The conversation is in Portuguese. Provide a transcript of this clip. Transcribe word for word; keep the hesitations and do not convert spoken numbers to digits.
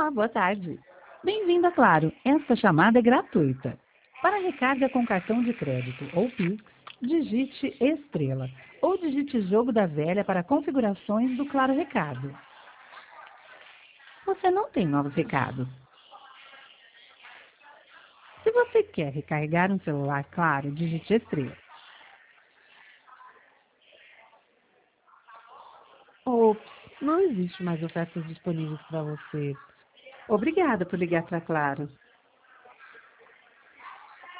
Olá, boa tarde. Bem-vindo a Claro. Esta chamada é gratuita. Para recarga com cartão de crédito ou Pix, digite estrela ou digite jogo da velha para configurações do Claro Recado. Você não tem novos recados. Se você quer recarregar um celular Claro, digite estrela. Ops, não existe mais ofertas disponíveis para você. Obrigada por ligar para Claro.